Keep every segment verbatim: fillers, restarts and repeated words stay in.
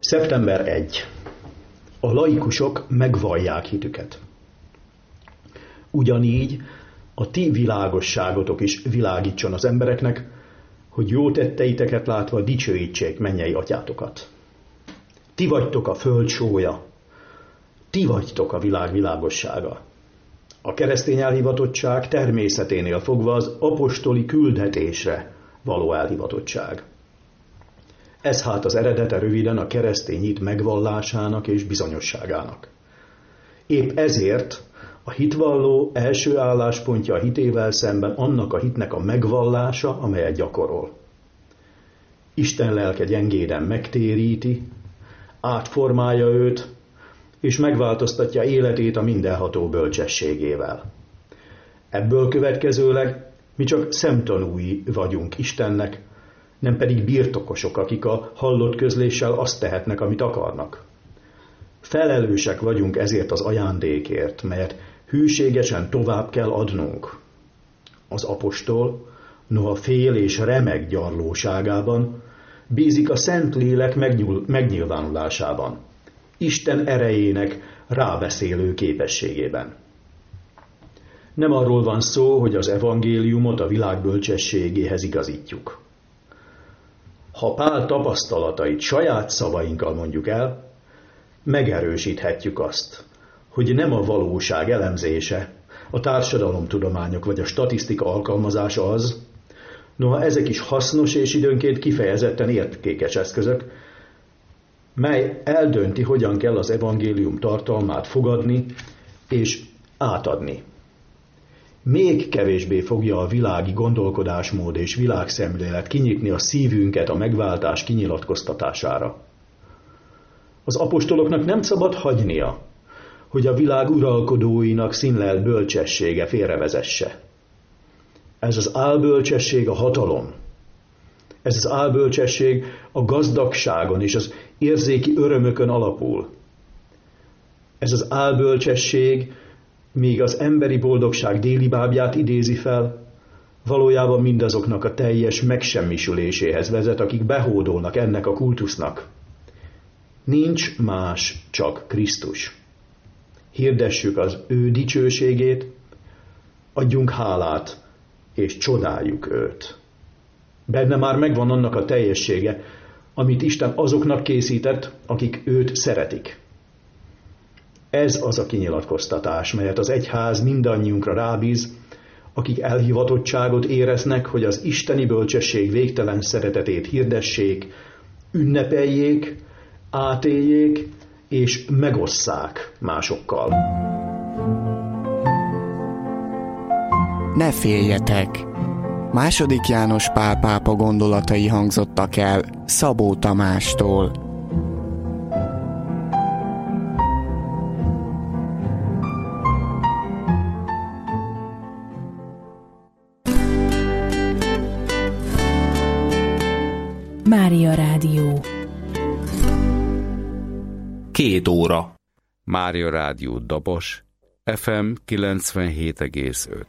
szeptember elseje. A laikusok megvallják hitüket. Ugyanígy a ti világosságotok is világítson az embereknek, hogy jó tetteiteket látva dicsőítsék mennyei atyátokat. Ti vagytok a föld sója, ti vagytok a világ világossága. A keresztény elhivatottság természeténél fogva az apostoli küldetésre való elhivatottság. Ez hát az eredete röviden a keresztény hit megvallásának és bizonyosságának. Épp ezért a hitvalló első álláspontja a hitével szemben annak a hitnek a megvallása, amelyet gyakorol. Isten lelke gyengéden megtéríti, átformálja őt, és megváltoztatja életét a mindenható bölcsességével. Ebből következőleg mi csak szemtanúi vagyunk Istennek, nem pedig birtokosok, akik a hallott közléssel azt tehetnek, amit akarnak. Felelősek vagyunk ezért az ajándékért, melyet hűségesen tovább kell adnunk. Az apostol, noha fél és remeg gyarlóságában, bízik a Szentlélek megnyilvánulásában, Isten erejének rábeszélő képességében. Nem arról van szó, hogy az evangéliumot a világ bölcsességéhez igazítjuk. Ha Pál tapasztalatait saját szavainkkal mondjuk el, megerősíthetjük azt, hogy nem a valóság elemzése, a társadalomtudományok vagy a statisztika alkalmazása az, noha ezek is hasznos és időnként kifejezetten értékes eszközök, mely eldönti, hogyan kell az evangélium tartalmát fogadni és átadni. Még kevésbé fogja a világi gondolkodásmód és világszemlélet kinyitni a szívünket a megváltás kinyilatkoztatására. Az apostoloknak nem szabad hagynia, hogy a világ uralkodóinak színlelt bölcsessége félrevezesse. Ez az álbölcsesség a hatalom. Ez az álbölcsesség a gazdagságon és az érzéki örömökön alapul. Ez az álbölcsesség, míg az emberi boldogság déli bábját idézi fel, valójában mindazoknak a teljes megsemmisüléséhez vezet, akik behódolnak ennek a kultusznak. Nincs más, csak Krisztus. Hirdessük az ő dicsőségét, adjunk hálát, és csodáljuk őt. Benne már megvan annak a teljessége, amit Isten azoknak készített, akik őt szeretik. Ez az a kinyilatkoztatás, melyet az egyház mindannyiunkra rábíz, akik elhivatottságot éreznek, hogy az isteni bölcsesség végtelen szeretetét hirdessék, ünnepeljék, átéljék és megosszák másokkal. Ne féljetek! Második János Pál pápa gondolatai hangzottak el Szabó Tamástól. Mária Rádió. Két óra. Mária Rádió Dabos, ef em kilencvenhét egész öt.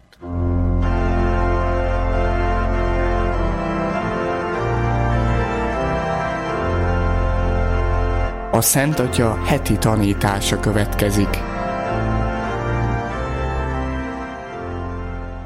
A Szent Atya heti tanítása következik.